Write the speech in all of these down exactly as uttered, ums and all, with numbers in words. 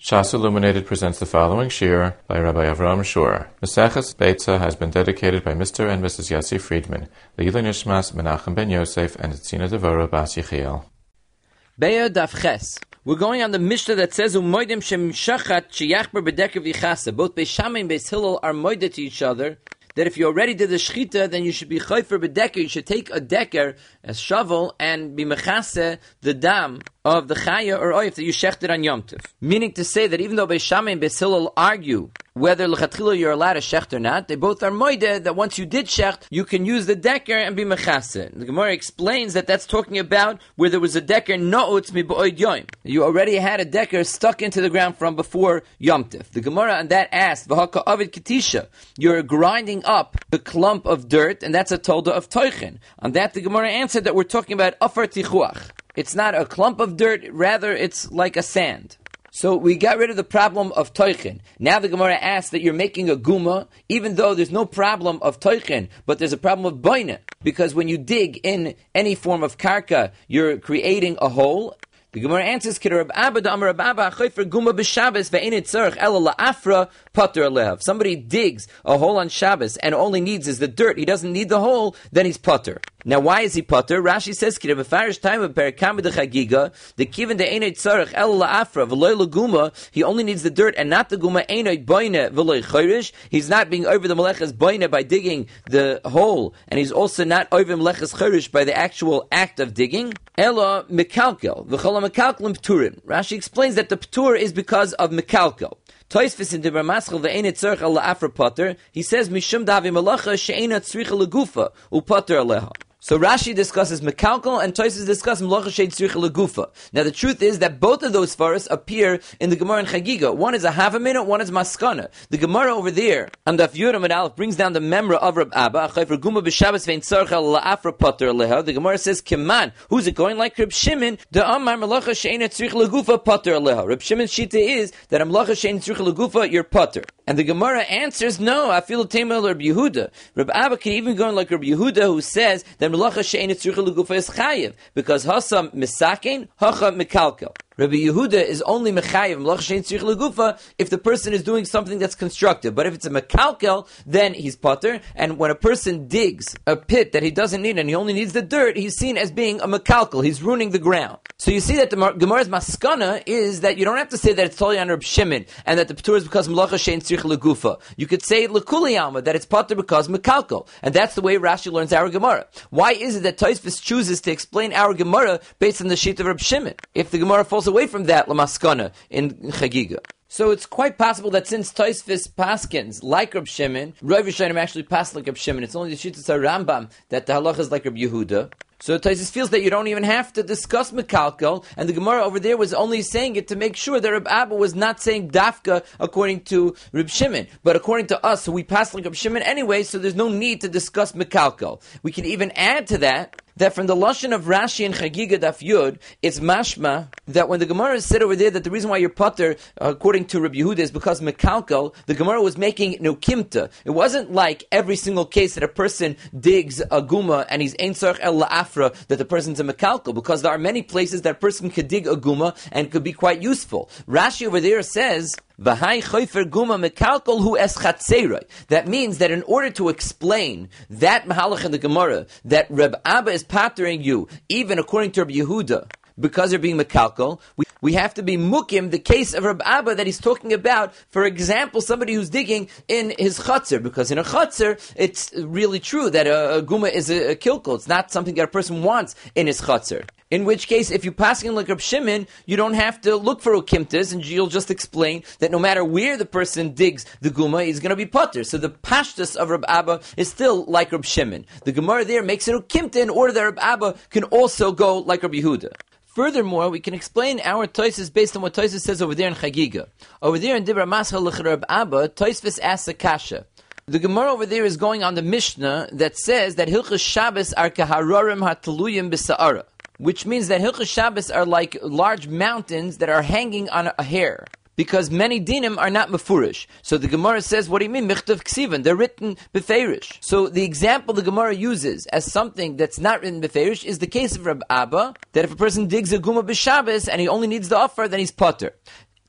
Shas Illuminated presents the following shir by Rabbi Avraham Shur. Maseches Beitza has been dedicated by Mister and Missus Yossi Friedman, Leila Nishmas Menachem Ben Yosef, and Tzina Devora Bas Yechiel. Be'er Daf Ches. We're going on the Mishnah that says Umoidim Shem Shachat Sheyachber Bedeker V'Chasa. Both Beis Shammai and Beis Hillel are moided to each other. That if you already did the shchita, then you should be chayfer b'deker. You should take a deker, a shovel, and be mechase the dam of the chaya or oif that you shechted on Yom Tov. Meaning to say that even though Beis Shammai and Beis Hillel argue whether l'chatchila you're allowed to shecht or not, they both are moided that once you did shecht, you can use the deker and be mechase. The Gemara explains that that's talking about where there was a deker no'utz mi b'oid yoim. You already had a deker stuck into the ground from before Yom Tov. The Gemara on that asked, v'haka avid ketisha, you're grinding up the clump of dirt, and that's a tolda of toichin. On that, the Gemara answered that we're talking about afar tichuach. It's not a clump of dirt, rather it's like a sand. So we got rid of the problem of toichin. Now the Gemara asks that you're making a guma, even though there's no problem of toichin, but there's a problem of boina. Because when you dig in any form of karka, you're creating a hole. The Gemara answers, Reb Abba d'Amar Reb Abba chayfer guma b'Shabbos ve'ein tzarich ela la'afra pater alehav. Somebody digs a hole on Shabbos and only needs is the dirt. He doesn't need the hole, then he's pater. Now, why is he pater? Rashi says, "Ki b'farish time of perakam b'dechagiga the kiven de'ein tzarich ela la'afra v'loy l'guma." He only needs the dirt and not the guma. Einay boine v'loy chayrish. He's not being over the meleches boine by digging the hole, and he's also not over meleches chayrish by the actual act of digging. Ela mikalkel v'cholam mekalkelim pturim. Rashi explains that the ptur is because of mekalkel. Toisfis in Dibra Maschel ve'ein tzarich ela la'afra pater. He says mishum davi melacha she'ena tzricha legufa upater aleha. So Rashi discusses Mekalkel and Tosfos discuss Melacha She'ein Tzricha Legufa. Now the truth is that both of those faras appear in the Gemara and Chagiga. One is a half a minute, one is Maskana. The Gemara over there on Daf Yudam and Aleph brings down the memra of Reb Abba. Achayfer Guma b'Shabbos ve'ein tzarich ela la'afra pater aleha. The Gemara says Keman. Who's it going like Reb Shimon? The Amar Melacha She'ein Tzricha Legufa pater aleha. Reb Shimon's shita is that a Melacha She'ein Tzricha Legufa you're pater. And the Gemara answers no. I feel Tema Reb Yehuda. Reb Abba can even go like Reb Yehuda who says that Melacha She'ein Tzricha Legufa is chayiv because hasa misakein hacha mikalkel. Rabbi Yehuda is only mechayiv melacha she'ein tzricha legufa if the person is doing something that's constructive. But if it's a mekalkel, then he's pater. And when a person digs a pit that he doesn't need and he only needs the dirt, he's seen as being a mekalkel. He's ruining the ground. So you see that the Gemara's maskana is that you don't have to say that it's totally on Reb Shimon and that the patur is because melacha she'ein tzricha legufa. You could say lekuli alma that it's pater because mekalkel, and that's the way Rashi learns our Gemara. Why is it that Tosfos chooses to explain our Gemara based on the sheet of Reb Shimon if the Gemara falls away from that lamaskana in Chagiga? So it's quite possible that since Tosfos paskins like Reb Shimon, Rav Yishayim actually passed like Reb Shimon. It's only the sheet of Rambam that the halacha is like Reb Yehuda. So Tosfos feels that you don't even have to discuss mekalkel, and the Gemara over there was only saying it to make sure that Reb Abba was not saying dafka according to Reb Shimon, but according to us, so we pass like Reb Shimon anyway, so there's no need to discuss mekalkel. We can even add to that that from the lashon of Rashi and Chagiga Daf Yud, it's mashma that when the Gemara said over there that the reason why you're pater, according to Rabbi Yehuda, is because mekalkel, the Gemara was making nukimta. It wasn't like every single case that a person digs a guma and he's ein tzarich el la'afra that the person's a mekalkel, because there are many places that a person could dig a guma and could be quite useful. Rashi over there says V'hai chayfer guma mekalkel hu es chatzeroi. That means that in order to explain that mahalach in the Gemara, that Reb Abba is patering you, even according to Reb Yehuda, because you're being mekalkel, we, we have to be mukim the case of Reb Abba that he's talking about. For example, somebody who's digging in his chutzner, because in a chutzner, it's really true that a, a guma is a, a kilkel. It's not something that a person wants in his chutzner. In which case, if you pass in like Reb Shimon, you don't have to look for ukimtas, and you'll just explain that no matter where the person digs the guma, he's going to be pater. So the pashtus of Reb Abba is still like Reb Shimon. The Gemara there makes it ukimta in order that Reb Abba can also go like Reb Yehuda. Furthermore, we can explain our Tosfos based on what Tosfos says over there in Chagiga. Over there in Dibra Maschel Reb Abba, Tosfos asks a kasha. The Gemara over there is going on the Mishnah that says that Hilchos Shabbos are kaharorim hataluyim b'sa'ara, which means that Hilchos Shabbos are like large mountains that are hanging on a hair, because many dinim are not mefurish. So the Gemara says, what do you mean? Michtav ksivan. They're written beferish. So the example the Gemara uses as something that's not written beferish is the case of Reb Abba, that if a person digs a guma b'Shabbos and he only needs the offer, then he's potter.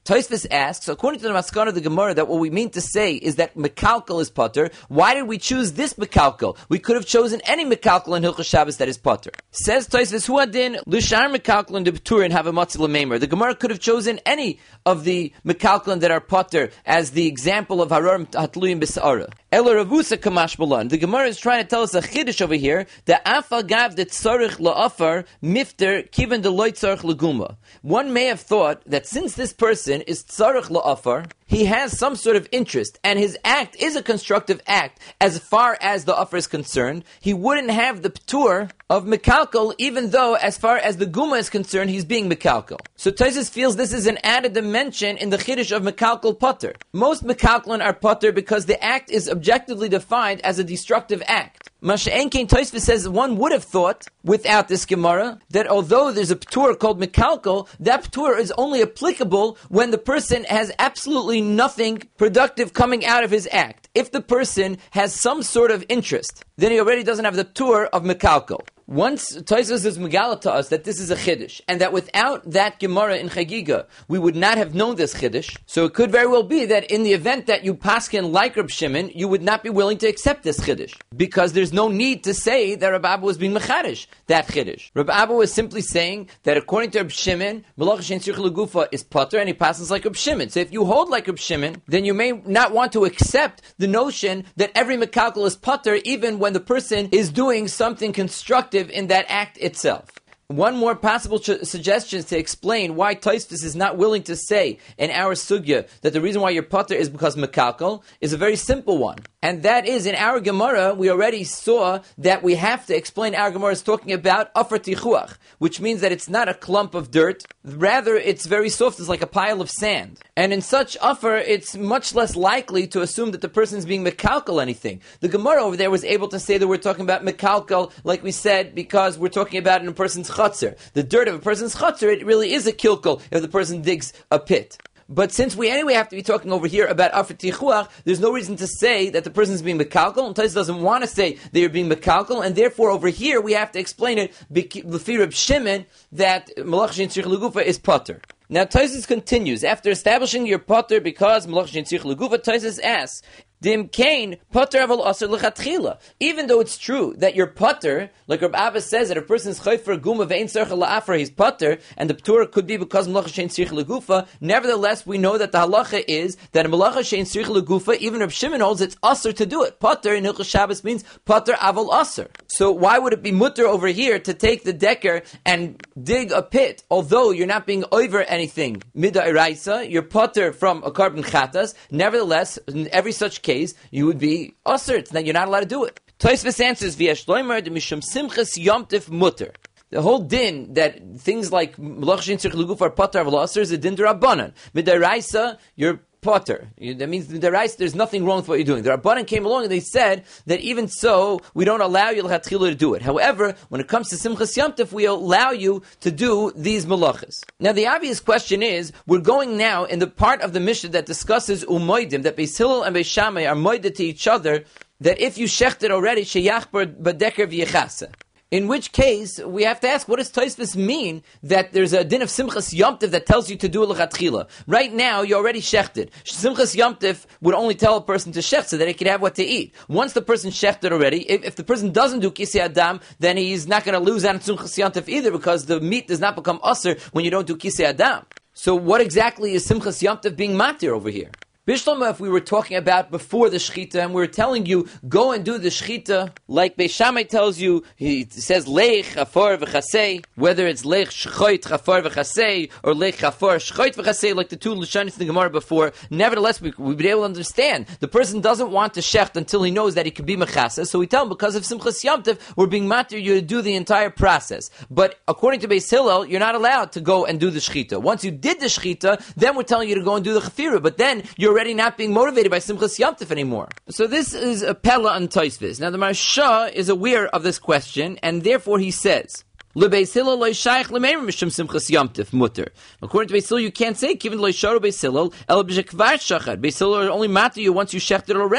Tosfos asks, according to the Maskana of the Gemara, that what we mean to say is that Mekalkel is Potter. Why did we choose this Mekalkel? We could have chosen any Mekalkel in Hilchos Shabbos that is Potter. Says Tosfos, Hu adin Lushar Mekalkel and the Pturin have a Matzil Meimer. The Gemara could have chosen any of the Mekalkel that are Potter as the example of Harar Hatluyim B'Sa'ara. Ela Ravusa Kamash Balan. The Gemara is trying to tell us a chiddush over here that Afa Gav that Tzarich La'afar Mifter Kiven the Loy Tzarich Leguma. One may have thought that since this person is Tzarich La'afar, he has some sort of interest, and his act is a constructive act as far as the offer is concerned, he wouldn't have the ptur of Mekalkel, even though as far as the Guma is concerned, he's being Mekalkel. So Tosfos feels this is an added dimension in the chiddush of Mekalkel Potter. Most Mekalkelin are Potter because the act is objectively defined as a destructive act. Masha'en Kain Tosfos says one would have thought, without this Gemara, that although there's a ptur called Mekalkel, that ptur is only applicable when the person has absolutely nothing productive coming out of his act. If the person has some sort of interest, then he already doesn't have the ptur of Mekalkel. Once Tosfos is megala to us that this is a chiddush, and that without that Gemara in Chagiga, we would not have known this chiddush. So it could very well be that in the event that you paskin like Reb Shimon, you would not be willing to accept this chiddush, because there's no need to say that Reb Abba was being mechadish that chiddush. Reb Abba was simply saying that according to Reb Shimon, Melach Shein Tzirich Legufa is Potter, and he passes like Reb Shimon. So if you hold like Reb Shimon, then you may not want to accept the notion that every Mekalkel is Potter, even when the person is doing something constructive in that act itself. One more possible ch- suggestion to explain why Tosfos is not willing to say in our sugya that the reason why you're Potter is because Mekalkel is a very simple one. And that is, in our Gemara, we already saw that we have to explain our Gemara is talking about Afar Tichuach, which means that it's not a clump of dirt, rather it's very soft, it's like a pile of sand. And in such Afar, it's much less likely to assume that the person is being Mekalkel anything. The Gemara over there was able to say that we're talking about Mekalkel, like we said, because we're talking about in a person's chutzner. The dirt of a person's chutzner, it really is a kilkel if the person digs a pit. But since we anyway have to be talking over here about Afar Tichuach, there's no reason to say that the person is being Mekalkel, and Tosfos doesn't want to say they are being Mekalkel, and therefore over here we have to explain it, L'fi Reb Shimon, that Melach Shein Tzirich Legufa is Potter. Now Tosfos continues, after establishing your Potter because Melach Shein Tzirich Legufa, Tosfos asks, Dim Kain Potter aval aser lechatchila. Even though it's true that you're Potter, like Reb Abba says that a person is chayv for guma ve'ein tzarich la'afra, he's Potter, and the ptur could be because Melacha shein tzarich legufa. Nevertheless, we know that the halacha is that a Melacha shein tzarich legufa, even Reb Shimon holds it's aser to do it. Potter in Hilchos Shabbos means Potter aval aser. So why would it be mutter over here to take the decker and dig a pit, although you're not being over anything mid'iraisa, you're Potter from a carbon chatas. Nevertheless, in every such case, you would be usher, that you're not allowed to do it. Tosfos answers, V'yesh loimer de mishum simchas yomtiv mutter. The whole din that things like Melach Shein Tzarich Legufa are Potter aval aser is a din d'Rabbanan. Mid'iraisa, you're Potter. That means the Rais, there's nothing wrong with what you're doing. The Rabbanan came along and they said that even so, we don't allow you l'chatchila to do it. However, when it comes to Simchas Yom Tov, we allow you to do these malachas. Now, the obvious question is, we're going now in the part of the Mishnah that discusses umoidim, that Beis Hillel and Beis Shammai are moided to each other, that if you shechted already, sheyach b'deker v'yechasa. In which case, we have to ask, what does Tosfos mean that there's a din of Simchas Yom Tov that tells you to do a l'chatchila? Right now, you already shechted. Simchas Yom Tov would only tell a person to shech so that he could have what to eat. Once the person shechted already, if, if the person doesn't do Kisei Adam, then he's not going to lose out on Simchas Yom Tov either, because the meat does not become usher when you don't do Kisei Adam. So what exactly is Simchas Yom Tov being matir over here? Bishlama, if we were talking about before the Shechita, and we were telling you, go and do the Shechita, like Beis Shammai tells you, he says, Leich, Chafar, V'chasei, whether it's Leich, Shchoit, Chafar, V'chasei, or Leich, Chafar, Shchoit, V'chasei, like the two Lashonis in the Gemara before, nevertheless, we, we've been able to understand, the person doesn't want to shecht until he knows that he could be Mechasa, so we tell him, because of Simchas Yom Tov, we're being matir you to do the entire process. But according to Beis Hillel, you're not allowed to go and do the Shechita. Once you did the Shechita, then we're telling you to go and do the Chafira, but then you're already not being motivated by Simchas Yom Tov anymore. So this is a Pella on Tosfos. Now the Maharsha is aware of this question, and therefore he says, Beis Hillel lo shaykh lemeir mishum Simchas Yom Tov mutter. According to Beis Hillel, you can't say given lo sharu Beis Hillel el b'shekvar shachar. Beis Hillel only matter you once you shechted already.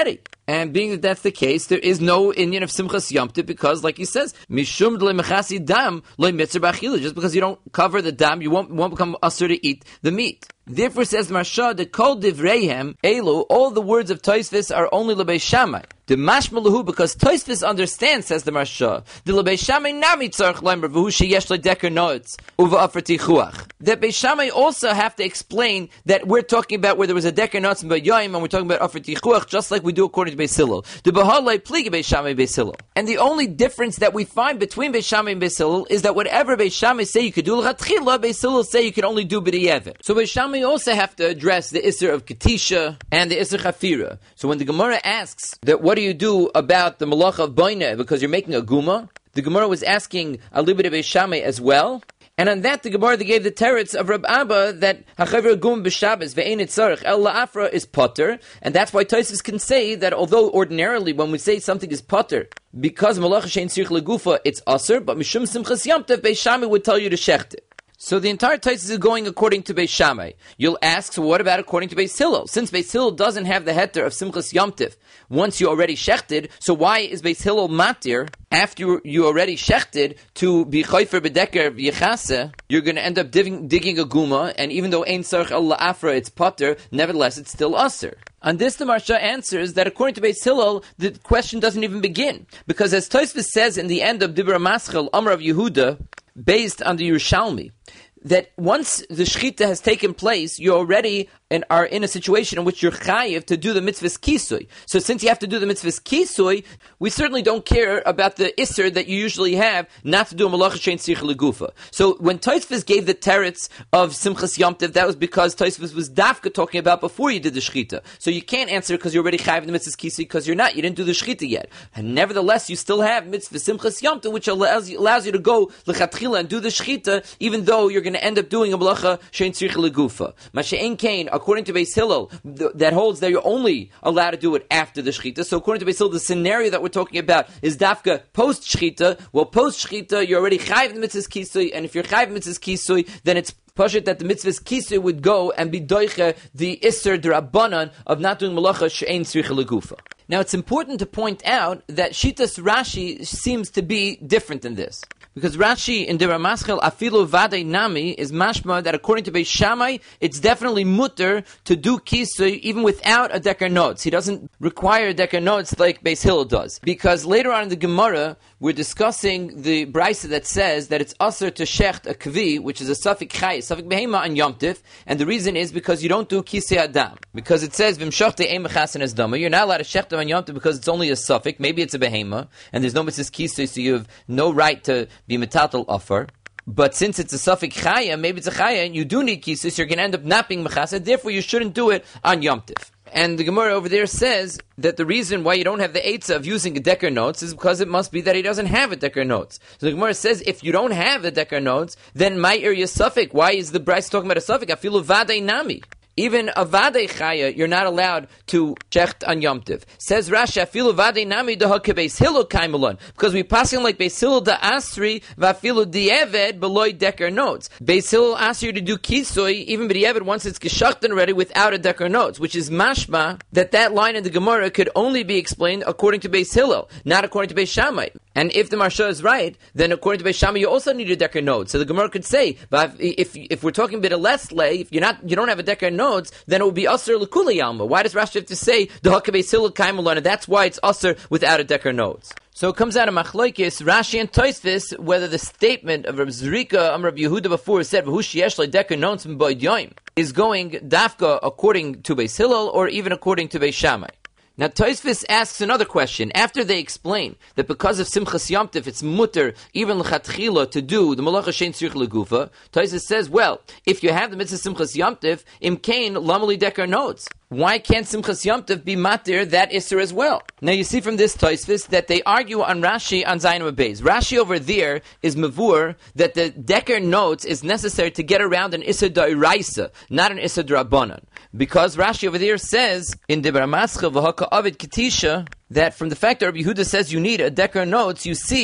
And being that that's the case, there is no Indian of Simchas Yom Tov because, like he says, Mishum d'le mechasi dam lo mitzvah b'achila. Just because you don't cover the dam, you won't won't become asur to eat the meat. Therefore, says Marsha, the kol divreihem elu, all the words of Tosfos are only lebeis Shammai. The mashmalahu, because Tosfos understands, says the Marsha, the lebeis Shammai nami tzarich leimer v'hu sheyesh le deker noetz uva afer tichuach. That Beis Shammai also have to explain that we're talking about where there was a deker noetz and b'yoyim, and we're talking about afer tichuach, just like we do according to Beis Hillel. The b'halei pligi Beis Shammai Beis Hillel. And the only difference that we find between Beis Shammai and Beis Hillel is that whatever Beis Shammai say you could do l'chatchila, Beis Hillel say you can only do b'di'evet. So Beis Shammai we also have to address the Isser of Ketisha and the Isser Chafira. So when the Gemara asks that what do you do about the Malach of Boineh because you're making a Guma, the Gemara was asking a little bit of Beis Shammai as well. And on that, the Gemara gave the teretz of Rab Abba that Hachaver Gum b'Shabbos ve'ein tzarich el la'afra is potter, and that's why Tosfos can say that although ordinarily when we say something is potter because Malach shein tzirich legufa it's aser, but mishum simchas Yom Tov Beis Shammai would tell you to shecht it. So the entire Tosfos is going according to Beis Shammai. You'll ask, so what about according to Beis Hillel? Since Beis Hillel doesn't have the heter of Simchas Yom Tov once you already shechted, so why is Beis Hillel matir after you already shechted to be choifer bedeker v'yechase? You're going to end up digging, digging a guma, and even though ein sarch el la'afra it's potter, nevertheless it's still aser. On this, the Marsha answers that according to Beis Hillel, the question doesn't even begin, because as Tosfos says in the end of Dibra Maschel, Amar of Yehuda, based on the Yerushalmi, that once the shechita has taken place, you already and are in a situation in which you're chayiv to do the mitzvahs kisui. So since you have to do the mitzvahs kisui, we certainly don't care about the isser that you usually have not to do a malacha shein tzirich legufa. So when Tosfos gave the teretz of Simchas Yom Tov, that was because Tosfos was dafka talking about before you did the shechita. So you can't answer because you're already chayiv in the mitzvahs kisui because you're not. You didn't do the shechita yet. And nevertheless, you still have mitzvah Simchas Yom Tov, which allows you, allows you to go lechatchila and do the shechita, even though you're going to end up doing a malacha shein tzirich legufa. Mashe'en kain, according to Beis Hillel, th- that holds that you're only allowed to do it after the shechita. So according to Beis Hillel, the scenario that we're talking about is dafka post shechita. Well, post shechita, you're already chayiv in the mitzvahs kisui, and if you're chayiv in the mitzvahs kisui, then it's pashut that the mitzvahs kisui would go and be doiche the isser d'Rabbanan of not doing malacha she'ein tzricha legufa. Now, it's important to point out that Shitas Rashi seems to be different than this. Because Rashi in Dibra Maschel, Afilu Vadei Nami, is mashma that according to Beis Shammai, it's definitely mutter to do kisui even without a deker notes. He doesn't require deker notes like Beis Hillel does. Because later on in the Gemara, we're discussing the brisa that says that it's aser to shecht a kvi, which is a suffik chay, a suffik behema on Yom Tif, and the reason is because you don't do kisei adam. Because it says, v'mshochte ein mechasen es dama, you're not allowed to shecht them on Yom Tif because it's only a suffik, maybe it's a behema, and there's no mitzvah kisei, so you have no right to be metatal offer. But since it's a suffik chaya, maybe it's a chaya, and you do need kisei, so you're going to end up not being mechasa, therefore you shouldn't do it on Yom Tif. And the Gemara over there says that the reason why you don't have the eitzah of using a deker notes is because it must be that he doesn't have a deker notes. So the Gemara says if you don't have the deker notes, then my area suffik. Why is the Bryce talking about a suffik? Afilu vadei nami. Even a vadei chaya, you're not allowed to shecht on Yom Tiv. Says Rashi, afilu vadei nami deha kebeis Hillel kaimelon. Because we pass in like Beis Hillel da asri, vafilu di'eved beloy deker notes. Beis Hillel asks you to do kisui, even b'di'eved once it's geshachten already without a deker notes, which is mashma that that line in the Gemara could only be explained according to Beis Hillel, not according to Beis Shammai. And if the Marsha is right, then according to Beis Shammai, you also need a deker note. So the Gemara could say, but if if, if we're talking a bit of less lay, if you're not, you don't have a deker note, then it would be asr l'kula yalma. Why does Rashi have to say the hakabeis Hillel kaimelon? That's why it's asr without a deker notes. So it comes out of Machlokes, Rashi and Tosfos, whether the statement of Reb Zrika, um, Reb Yehuda before said v'hu sheyesh le deker notes m'boid yoim is going dafka according to Beis Hillel or even according to Beis Shammai. Now Tosfos asks another question. After they explain that because of Simchas Yom Tov it's mutter even l'chatchila to do the malacha shein tzirich legufa, Tosfos says, well, if you have the mitzvah Simchas Yom Tov, im kain lamali deker notes. Why can't Simchas Yom Tov be matir that Isser as well? Now you see from this Tosfos that they argue on Rashi on Zayin Beis. Rashi over there is mavur that the deker notes is necessary to get around an Isser da'iraisa, not an Isser d'Rabbanan. Because Rashi over there says in Dibra Maschel v'haka avid ketisha that from the fact that Rabbi Yehuda says you need a deker notes, you see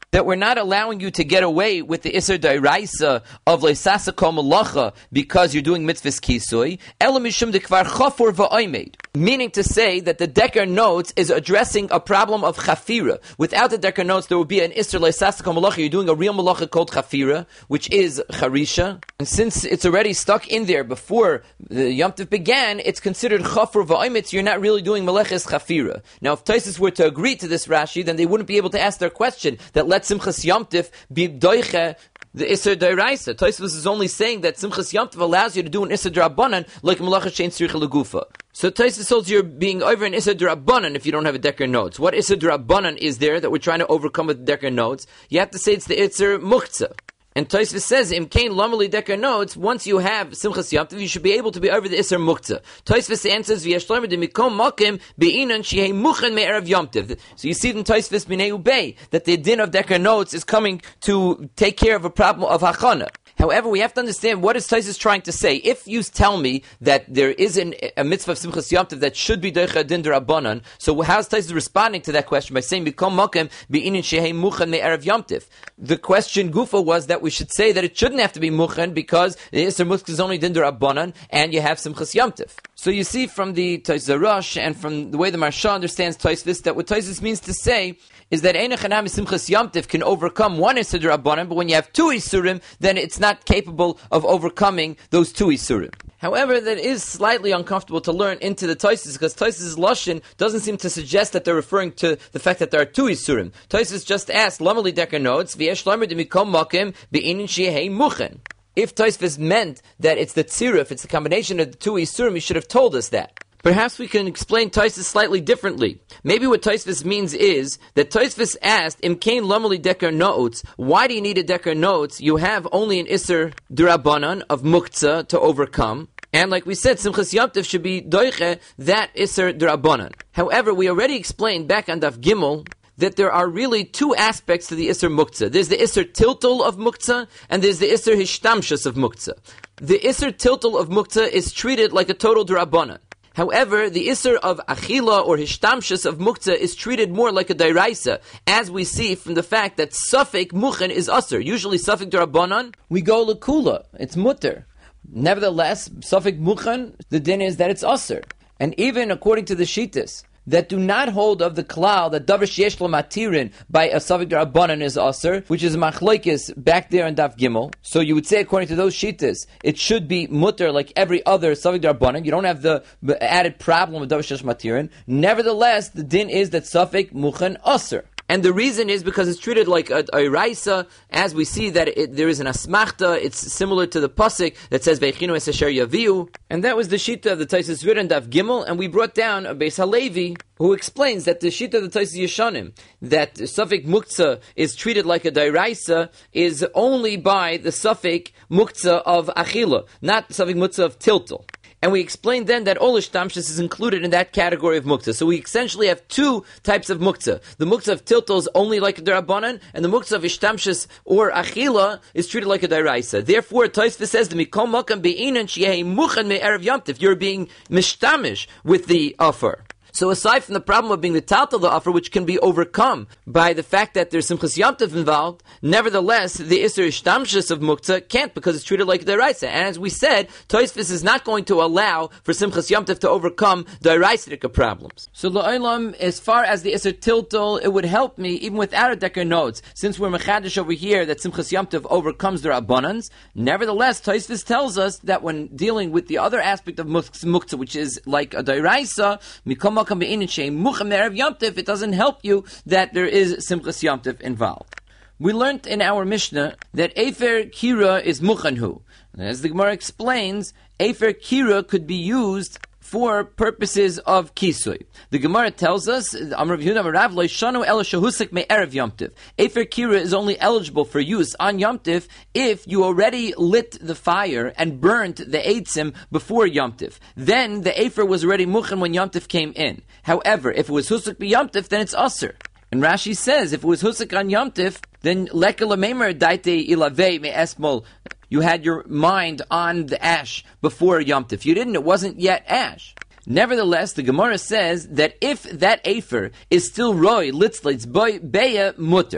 that we're not allowing you to get away with the Isser Dairaisa of Leisasa Kol Malacha because you're doing mitzvahs kisui, Ela Mishum Dekvar Chafur Va'oimed. Meaning to say that the Decker Notes is addressing a problem of chafira. Without the Decker Notes, there would be an Isser Leisasa Kol Malacha. You're doing a real malacha called chafira, which is charisha. And since it's already stuck in there before the Yom Tov began, it's considered Chafur Va'oimed, so you're not really doing meleches chafira. Now, if Taisus were to agree to this Rashi, then they wouldn't be able to ask their question that let Simchas Yom Tov be doiche the Isser Dairaisa. Tosfos is only saying that Simchas Yom Tov allows you to do an Isser D'Rabbanan like Malacha Shein Tzricha Legufa. So Tosfos holds you're being over an Isser D'Rabbanan if you don't have a Decker Notes. What Isser D'Rabbanan is there that we're trying to overcome with Decker Notes? You have to say it's the Isser Muktzah. And Tosfos says, Im Kain Lomeli Decker Notes, once you have Simchas Yom Tov, you should be able to be over the Isser Muktzah. Tosfos answers, V'yashlomer de mikom mokim be'inan shehei muchen me'erev Yom Tov. So you see in Tosfos B'nei Ubei that the din of Decker Notes is coming to take care of a problem of Hachana. However, we have to understand what is Tosfos trying to say. If you tell me that there is an, a mitzvah of Simchas Yom Tov that should be Deicha Din D'Rabbanan, so how is Tosfos responding to that question by saying Mikom Mokem Be'inin Shehei Muchen Me'erev Yom Tov? The question Gufa was that we should say that it shouldn't have to be Muchen because the Isser Mutzah is only Din D'Rabbanan and you have Simchas Yom Tov. So you see from the Tosfos Rosh and from the way the Maharsha understands Tosfos that what Tosfos means to say is that Ein Chanam Simchas Yom Tov can overcome one Isser D'Rabbanan, but when you have two Isurim, then it's not capable of overcoming those two Isurim. However, that is slightly uncomfortable to learn into the Tosfos because Tosfos' Lashon doesn't seem to suggest that they're referring to the fact that there are two Isurim. Tosfos just asked, Lomeli Decker Notes, V'yesh Lomer de mikom mokem be'inin shehei muchen. If Tosfos meant that it's the tziruf, it's the combination of the two Isurim, he should have told us that. Perhaps we can explain Tosfos slightly differently. Maybe what Tosfos means is that Tosfos asked, Im Kain Lomeli Decker Notes, why do you need a Decker Notes? You have only an Isser D'Rabbanan of Muktzah to overcome. And like we said, Simchas Yom Tov should be doiche that Isser D'Rabbanan. However, we already explained back on Daf Gimel that there are really two aspects to the Isser Muktzah. There's the Isser Tiltul of Muktzah, and there's the Isser Hishtamshus of Muktzah. The Isser Tiltul of Muktzah is treated like a total D'Rabbanan. However, the Isser of Achila or Hishtamshus of Muktzah is treated more like a Dairaisa, as we see from the fact that Safek Muchen is Asr. Usually Safek D'Rabbanan, we go L'Kula, it's Mutter. Nevertheless, Safek Muchen, the din is that it's Asr. And even according to the Shittas, that do not hold of the klal that davar sheyesh lo matirin by a Safek D'Rabbanan is aser, which is machlokes back there in Daf Gimel. So you would say, according to those shittas, it should be mutter like every other Safek D'Rabbanan. You don't have the added problem of davar sheyesh matirin. Nevertheless, the din is that Safek muchen aser. And the reason is because it's treated like a, a raisa, as we see that it, there is an asmachta. It's similar to the pasuk that says Veichinu es asher yaviu, and that was the shita of the Tosfos Rid and Daf Gimel. And we brought down a Beis Halevi who explains that the shita of the Tosfos Yeshanim, that Safek Muktzah is treated like a dairaisa, is only by the Safek Muktzah of Achila, not Safek Muktzah of Tiltul. And we explained then that all Ishtamshus is included in that category of Muktzah. So we essentially have two types of Muktzah. The Muktzah of Tiltul is only like a D'Rabbanan, and the Muktzah of Ishtamshus or Achila is treated like a Dairaisa. Therefore, Tosfos says, the Mikom Makam Be'inan Shehei Muchen Me'erev Yom Tov. You're being mishtamish with the offer. So aside from the problem of being the taltal of the offer, which can be overcome by the fact that there's Simchas Yom Tov involved, nevertheless, the Isser Ishtamshus of Muktzah can't because it's treated like Dairaisa. And as we said, Tosfos is not going to allow for Simchas Yom Tov to overcome Dairaisa problems. So La'olam, as far as the Isser Tiltul, it would help me even without a Decker Notes, since we're Mechadish over here that Simchas Yom Tov overcomes the Rabbanans. Nevertheless, Tosfos tells us that when dealing with the other aspect of Muktzah, which is like a Dairaisa, Mikom it doesn't help you that there is Simchas Yom Tov involved. We learned in our Mishnah that Efer Kira is Muchanhu. As the Gemara explains, Efer Kira could be used for purposes of kisui. The Gemara tells us, Amar Yehuda Rav Lo Shanu Ela Shehusik Me'erev Yom Tov. Efer Kira is only eligible for use on Yom Tov if you already lit the fire and burnt the eitzim before Yom Tov. Then the Efer was already muchen when Yom Tov came in. However, if it was Husik Be Yom Tov, then it's Aser. And Rashi says, if it was Husik on Yom Tov, then Leka Lamemer Daite Ilave Me Esmol. You had your mind on the ash before Yom Tov. If you didn't, it wasn't yet ash. Nevertheless, the Gemara says that if that Efer is still Roy, Litzlitz, Beya, Mutter,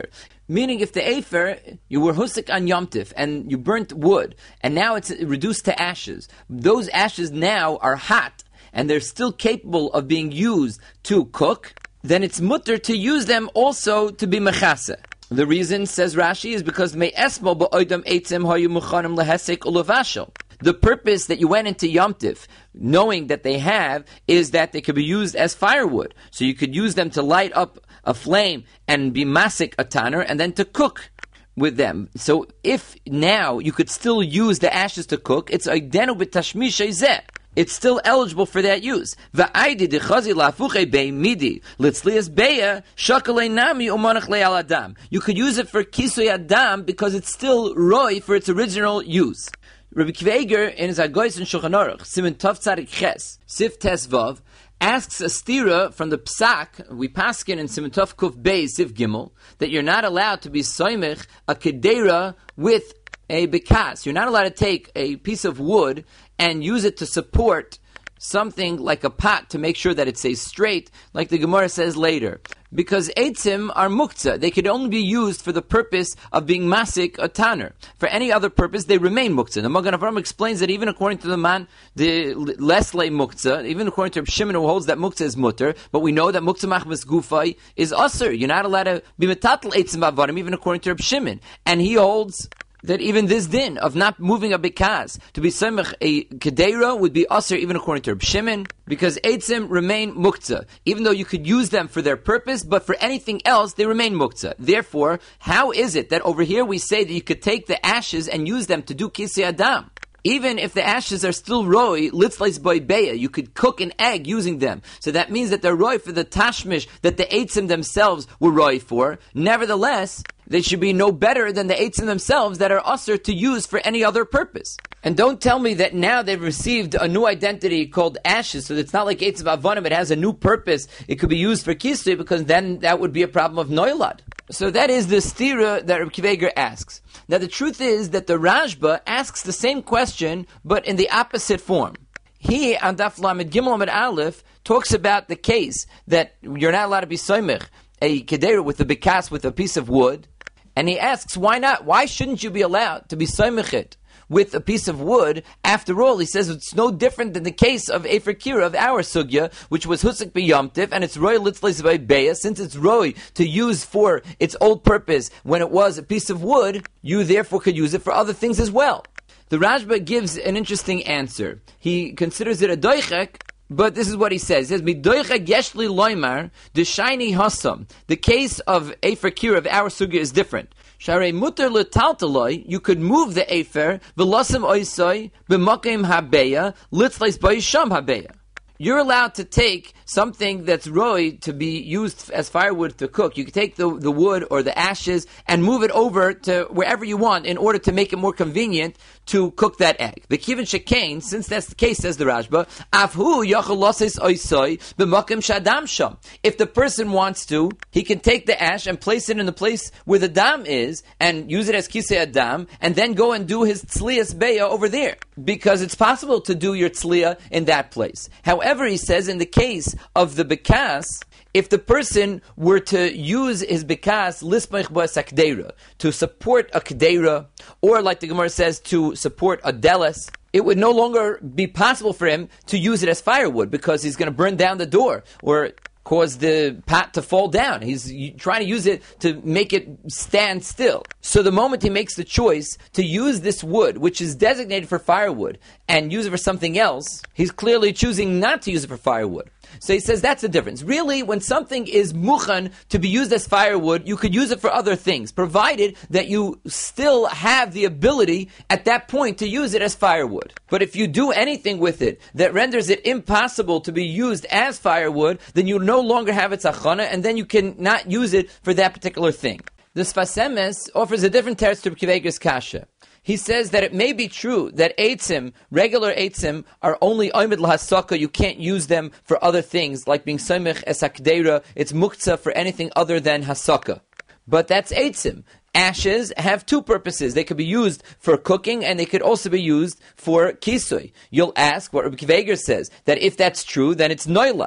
Meaning, if the Afer, you were husik on Yom Tif, and you burnt wood, and now it's reduced to ashes, those ashes now are hot, and they're still capable of being used to cook, then it's mutter to use them also to be mechase. The reason, says Rashi, is because me esmo ba'odam eitzim hayu muchanim lehesek ulavashel. The purpose that you went into Yom Tif, knowing that they have, is that they could be used as firewood. So you could use them to light up a flame and be masik a tanner, and then to cook with them. So if now you could still use the ashes to cook, it's oidenu b'tashmish zeh. It's still eligible for that use. Va'aydi dechazi lafuche bei midi litzlias beya shakalei nami umanach le'al adam. You could use it for kisoy adam because it's still roi for its original use. Rabbi Akiva Eiger in his Agois and Shulchan Aruch, Siman Tov Tzadik Ches, Sif Tes Vav, asks a stira from the Psak, we paskin in Siman Tov Kuf Bey, Sif Gimel, that you're not allowed to be soymech a kedera with a bekas. You're not allowed to take a piece of wood and use it to support something like a pot to make sure that it stays straight, like the Gemara says later. Because eitzim are muktzah. They could only be used for the purpose of being masik a tanner. For any other purpose, they remain muktzah. The Magen Avraham explains that even according to the man, the less lay muktzah, even according to Reb Shimon who holds that muktzah is mutter, but we know that muktzah machmas gufay is usher. You're not allowed to be metatel eitzim avarim, even according to Reb Shimon. And he holds that even this din of not moving a bekas to be semech a kedera would be usher even according to Reb Shimon, because eitzim remain muktzah, even though you could use them for their purpose, but for anything else they remain muktzah. Therefore, how is it that over here we say that you could take the ashes and use them to do kisei adam? Even if the ashes are still roi, litzleis boy beya, you could cook an egg using them. So that means that they're roi for the tashmish that the eitzim themselves were roi for. Nevertheless, they should be no better than the eitzim themselves that are usher to use for any other purpose. And don't tell me that now they've received a new identity called ashes, so it's not like eitzim avonim, it has a new purpose. It could be used for kisui, because then that would be a problem of noilad. So that is the stira that Rabbi Akiva Eiger asks. Now the truth is that the Rashba asks the same question, but in the opposite form. He, on Daf Lamed Gimel Amud Aleph, talks about the case that you're not allowed to be soymech a kedera with a bekas, with a piece of wood, and he asks, why not? Why shouldn't you be allowed to be soymech it with a piece of wood? After all, he says it's no different than the case of Efer Kira, of our sugya, which was husik b'yomtiv, and it's roi litzleis b'beya. Since it's roi to use for its old purpose when it was a piece of wood, you therefore could use it for other things as well. The Rashba gives an interesting answer. He considers it a doichek, but this is what he says. He says, "Midoichek yeshli loymar the shiny hasam." The case of Efer Kira, of our sugya, is different. Sharei muter letaltaloi, you could move the Efer v'losim oisoi b'makim habeya litzleis b'yisham habeya. You're allowed to take something that's roi to be used as firewood to cook. You can take the, the wood or the ashes and move it over to wherever you want in order to make it more convenient to cook that egg. The kivin shekain, since that's the case, says the Rashba, afhu yachol loses oisoi b'makim shadam sham. If the person wants to, he can take the ash and place it in the place where the dam is and use it as kisei adam, and then go and do his tzlias beya over there, because it's possible to do your tzliya in that place. However, he says in the case of the bekas, if the person were to use his bekas lismach ba sakdeira to support a kedera, or like the Gemara says, to support a deles, it would no longer be possible for him to use it as firewood, because he's going to burn down the door or cause the pot to fall down. He's trying to use it to make it stand still. So the moment he makes the choice to use this wood, which is designated for firewood, and use it for something else, he's clearly choosing not to use it for firewood. So he says that's the difference. Really, when something is mukhan to be used as firewood, you could use it for other things, provided that you still have the ability at that point to use it as firewood. But if you do anything with it that renders it impossible to be used as firewood, then you no longer have its achana, and then you can not use it for that particular thing. The Sfas Emes offers a different teretz to Rabbi Akiva Eiger's kasha. He says that it may be true that eitzim, regular eitzim, are only oimid lahasaka. You can't use them for other things, like being soymech es hakdeira. It's muktzah for anything other than hasaka. But that's eitzim. Ashes have two purposes. They could be used for cooking, and they could also be used for kisui. You'll ask what Rabbi Akiva Eiger says, that if that's true, then it's noilad.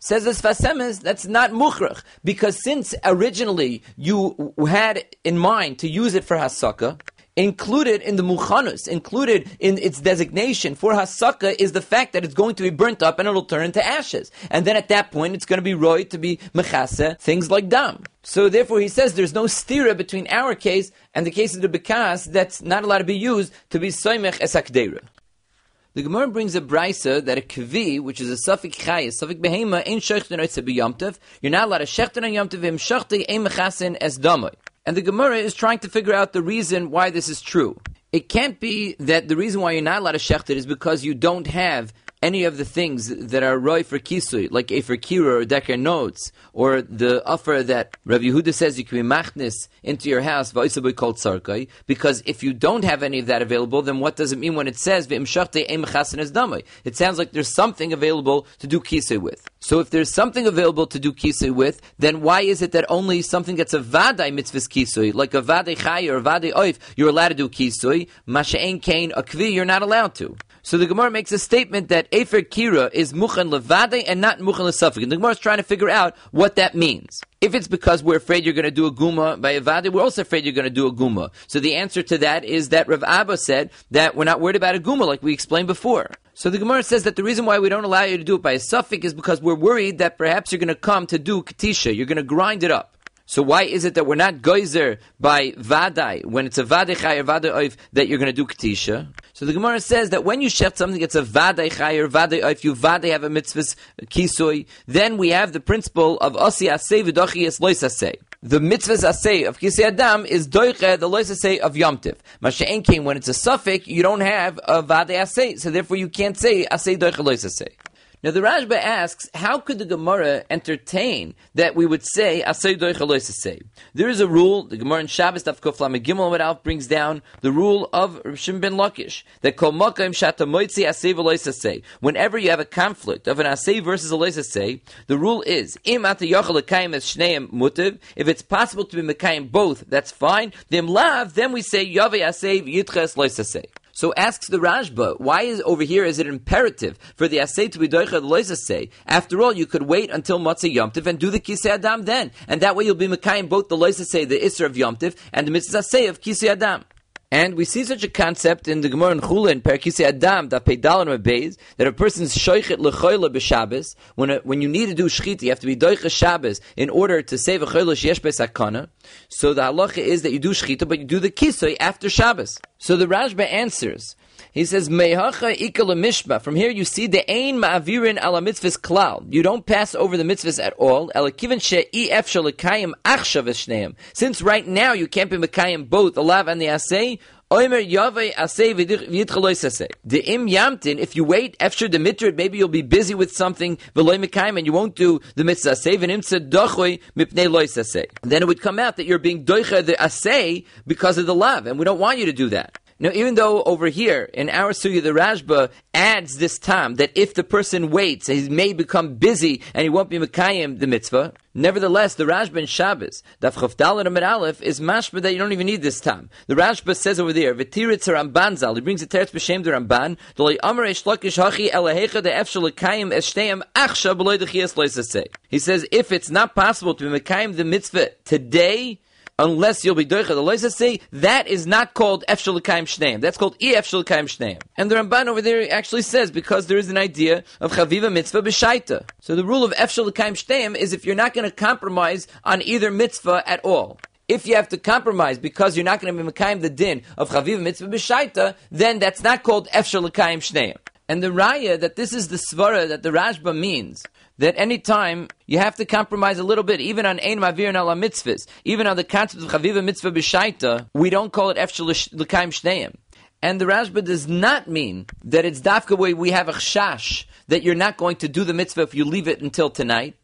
Says as Fasemes, that's not mukhrach, because since originally you had in mind to use it for hasaka, included in the muchanus, included in its designation for hasaka is the fact that it's going to be burnt up and it'll turn into ashes. And then at that point it's going to be roy to be mechase, things like dam. So therefore he says there's no stira between our case and the case of the bekas that's not allowed to be used to be soymech es hakdeira. The Gemara brings a brisa that a kvi, which is a suffik chayis, suffik behema, ain't shechten oitze b'yamtev. You're not allowed to shechten on yamtev, im shechte ein mechasin es damoy. And the Gemara is trying to figure out the reason why this is true. It can't be that the reason why you're not allowed to shechten is because you don't have any of the things that are roi for kisui, like Efer Kira or Deker Notes, or the offer that Rav Yehuda says you can be machnis into your house, v'oisabu kol tzarkai, because if you don't have any of that available, then what does it mean when it says v'im shachte ein mechasen es damai? It sounds like there's something available to do kisui with. So if there's something available to do kisui with, then why is it that only something that's a vadai mitzvahs kisui, like a vadai chay or a vadai oif, you're allowed to do kisui, masha'en kain a kvi, you're not allowed to? So the Gemara makes a statement that Efer Kira is Muchan Levade and not Muchan Lesafik. And the Gemara is trying to figure out what that means. If it's because we're afraid you're going to do a Guma by a Vade, we're also afraid you're going to do a Guma. So the answer to that is that Rav Abba said that we're not worried about a Guma like we explained before. So the Gemara says that the reason why we don't allow you to do it by a Safik is because we're worried that perhaps you're going to come to do Ketisha. You're going to grind it up. So why is it that we're not geyser by vadai, when it's a vadai chay or vadai oif, that you're going to do ketisha? So the Gemara says that when you shecht something that's a vadai chay or vadai oif, you vadai have a mitzvahs kisoi, then we have the principle of osi asay v'dochi es lois asay. The mitzvahs asay of kisei adam is doiche, the lois asay of yomtiv. Masha'en came when it's a suffix, you don't have a vadai asay, so therefore you can't say asay doiche lois asay. Now the Rashba asks, how could the Gemara entertain that we would say asay doiche lois asay? There is a rule, the Gemara in Shabbos Daf Kuf Lamed Gimel Amud brings down the rule of Rav Shimon ben Lakish that kol makam shata moitzi asay v'lois asay. Whenever you have a conflict of an asay versus a lois asay, the rule is im ata yachal lekayim es shneim mutiv. If it's possible to be mekayim both, that's fine. V'im lav, then we say yavei asay v'yitches lois asay. So asks the Rashba, why is over here is it imperative for the asay to be doicha the lois asay? After all, you could wait until Matzah Yomtiv and do the kisei adam then, and that way you'll be mekayim both the lois asay, the isra of Yomtiv, and the mitzvah asay of kisei adam. And we see such a concept in the Gemara in Chula in Perkisei Adam that Peidal and Mabez that a person's shoichet lechoyle b'Shabbos. When a, when you need to do shchita, you have to be doicha Shabbos in order to save a choyle sheyesh b'sakana. So the halacha is that you do shchita, but you do the kisoi after Shabbos. So the Rashba answers. He says, Meihacha ikala mishma. From here you see the ein ma'avirin ala mitzvahs klal. You don't pass over the mitzvahs at all. Elakivan she'i efshal lekayim achshav eshneim. Since right now you can't be mekayim both the lav and the asay. Oimer yavei asay v'yitchalois asay. The im yamtin, if you wait after the mitrid, maybe you'll be busy with something v'loy mekayim and you won't do the mitzvah asay. V'nim tzedachoi mipnei lois asay. Then it would come out that you're being doicha the asay because of the lav, and we don't want you to do that. Now, even though over here, in our sugya, the Rashba adds this time, that if the person waits, he may become busy, and he won't be mekayim the mitzvah. Nevertheless, the Rashba in Shabbos, Daf Chof Daled Amud Aleph, is mashma that you don't even need this time. The Rashba says over there, V'tiritz Ramban Zal, he brings a teretz b'shem the Ramban, D'loi Amar Eish Lakish Hachi Elahecha de'efshel lekayim eshteyam achsha b'loi dechias lois asay. He says, if it's not possible to be mekayim the mitzvah today, unless you'll be doicha the lois asay, that is not called efshel l'kayim shneim. That's called e efshel l'kayim shneim. And the Ramban over there actually says, because there is an idea of chaviva mitzvah b'shaita. So the rule of efshel l'kayim shneim is if you're not going to compromise on either mitzvah at all. If you have to compromise because you're not going to be mekayim the din of chaviva mitzvah b'shaita, then that's not called efshel l'kayim shneim. And the raya that this is the svara that the Rashba means, that any time you have to compromise a little bit, even on ein mavir and ala mitzvahs, even on the concept of chaviva mitzvah b'shaita, we don't call it efshel l'kayim shneim. And the Rashba does not mean that it's dafka where we have a chash that you're not going to do the mitzvah if you leave it until tonight.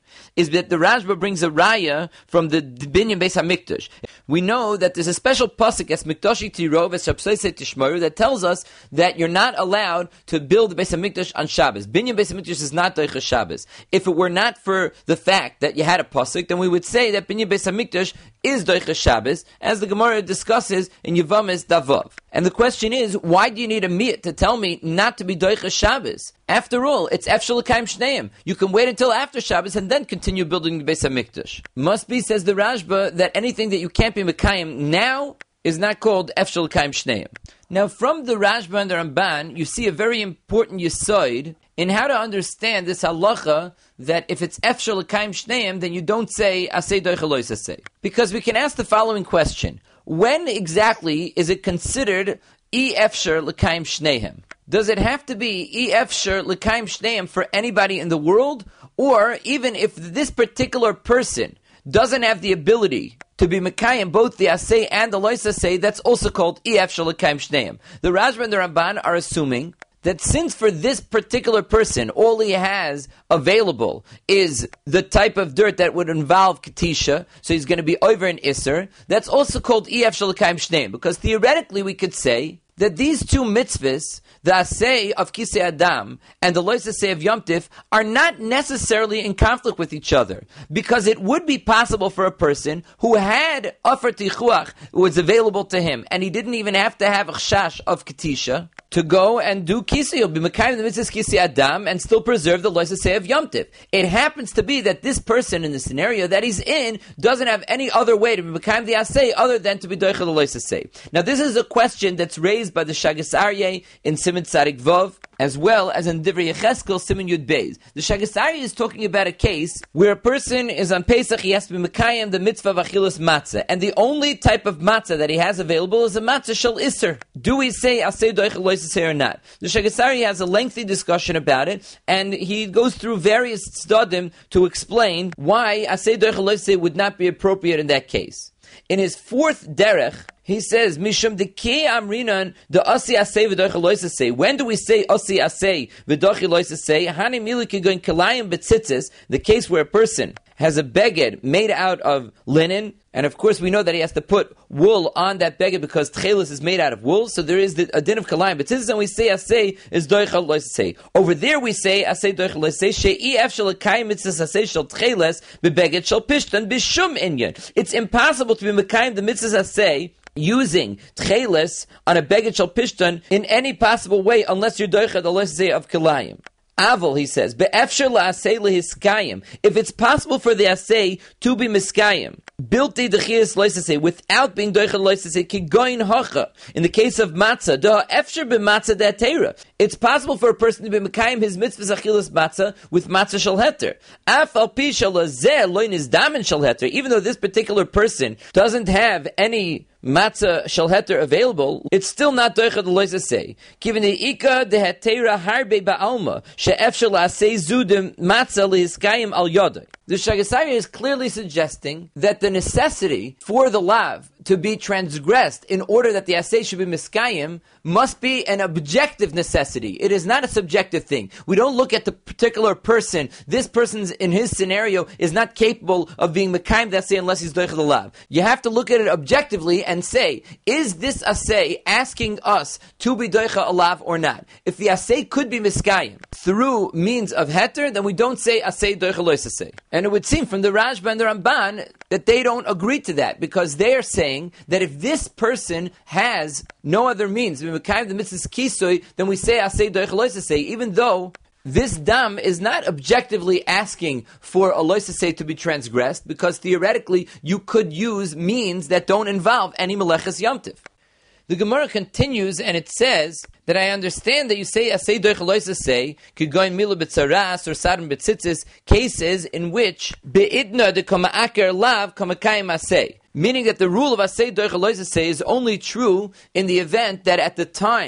is that the Rashba brings a raya from the Binyan Beis HaMikdash. We know that there's a special pasuk as Mikdashi Tirov as Shabsosei Tishmaru that tells us that you're not allowed to build the Beis HaMikdash on Shabbos. Binyan Beis HaMikdash is not Doicha Shabbos. If it were not for the fact that you had a pasuk, then we would say that Binyan Beis HaMikdash is Doicha Shabbos, as the Gemara discusses in Yevamis Davav. And the question is, why do you need a miyat to tell me not to be Doicha Shabbos? After all, it's Efshel L'Kayim Shneim. You can wait until after Shabbos and then continue building the Beis HaMikdash. Must be, says the Rashba, that anything that you can't be Mekayim now is not called Efshel L'Kayim Shneim. Now, from the Rashba and the Ramban, you see a very important yisoid in how to understand this halacha that if it's Efshel L'Kayim Shneim, then you don't say Asay Doicha Lo Yisasei. Because we can ask the following question. When exactly is it considered E Efshel L'Kayim Shneim? Does it have to be E Efshel L'Kayim Shneim for anybody in the world? Or even if this particular person doesn't have the ability to be Mekayim both the Asay and the Lo Yisasei, that's also called E Efshel L'Kayim Shneim. The Rashba and the Ramban are assuming that since for this particular person, all he has available is the type of dirt that would involve Ketisha, so he's going to be over in Isser, that's also called E Efshel L'Kayim Shneim, because theoretically we could say that these two mitzvahs, the Asay of Kisei Adam and the Lo Yisasei of Yom Tif, are not necessarily in conflict with each other. Because it would be possible for a person who had Afer Tichuach, who was available to him, and he didn't even have to have a chash of Ketisha, to go and do Kisei, he'll be Mekayim the mitzvahs Kisei Adam, and still preserve the Lo Yisasei of Yom Tif. It happens to be that this person in the scenario that he's in doesn't have any other way to be Mekayim the Asay other than to be Doicha the Lo Yisasei. Now this is a question that's raised by the Shagas Aryeh in Siman Tzadik Vav, as well as in Divrei Yecheskel Siman Yud Beis. The Shagas Aryeh is talking about a case where a person is on Pesach, he has to be Mekayim the mitzvah of Achilas Matzah, and the only type of matzah that he has available is a matzah shel Isser. Do we say Asay Doicha Lo Yisasei or not? The Shagas Aryeh has a lengthy discussion about it, and he goes through various tzdadim to explain why Asay Doicha Lo Yisasei would not be appropriate in that case. In his fourth derech, he says, Mishum dekei amrinan the asi asay v'dochi lo yisasei. When do we say asi asay v'dochi lo yisasei? Hani milu kigoin kelayim betzitzis, the case where a person has a beged made out of linen, and of course we know that he has to put wool on that beged because tchelis is made out of wool, so there is the, a din of kalayim betzitzis, and we say asay is doicha lo yisasei. Over there we say asay doicha lo yisasei she'i efshel l'kayim mitzvahs asay shel tchelis bebeged shel pishtan b'shum inyan. It's impossible to be mekayim the mitzvahs asay using tcheles on a beged shel pishtan in any possible way unless you're doicha the Lo Yisasei of kalayim. Aval, he says, be'efshel la'asei lehiskayim. If it's possible for the asay to be miskayim, bilti dechias Lo Yisasei, without being doicha Lo Yisasei, kigoyin hacha. In the case of matzah, da efshel b'matzah de'atera. It's possible for a person to be mekayim his mitzvahs achilas matzah with matzah shel heter. Af al pi shel azeh lo nizdamen shel heter. Even though this particular person doesn't have any matzah shel heter available, it's still not doicha the Lo Yisasei. Given the ika de hetera harbe ba'alma she'efshel asay zudim matzah lehiskayim al yodai. The Shagas Aryeh is clearly suggesting that the necessity for the lav to be transgressed in order that the asay should be miskayim must be an objective necessity. It is not a subjective thing. We don't look at the particular person. This person's in his scenario is not capable of being mekayim the asay unless he's doicha the lav. You have to look at it objectively and say, is this asay asking us to be doicha a lav or not? If the asay could be miskayim through means of heter, then we don't say asay doicha lo yisasei. And it would seem from the Rashba and the Ramban that they don't agree to that, because they are saying that if this person has no other means, the mitzvahs kisui, then we say asay doicha lo yisasei, even though this dam is not objectively asking for a lo yisasei to be transgressed, because theoretically you could use means that don't involve any meleches yom tiv. The Gemara continues and it says that I understand that you say asay doicha lo yisasei could go in milu b'tzaras or sarim b'tzitzis, cases in which be'idna de kama aker lav kama kayim asay. Meaning that the rule of asay doicha lo yisasei is only true in the event that at the time